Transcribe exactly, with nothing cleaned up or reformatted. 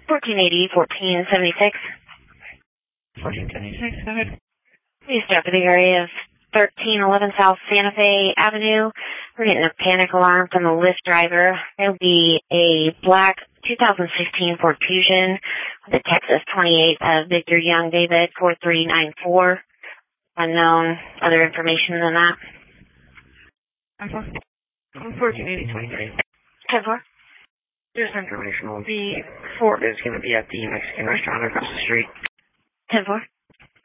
fourteen eighty, fourteen seventy-six. fourteen seventy-six, go ahead. Please stop at the area of thirteen eleven South Santa Fe Avenue. We're getting a panic alarm from the Lyft driver. There'll be a black two thousand fifteen Ford Fusion with a Texas twenty-eight of Victor Young David four three nine four. Unknown. Other information than that? I'm for fourteen eighty, twenty-three. ten four. There's information. The Ford is going to be at the Mexican restaurant across the street. ten four.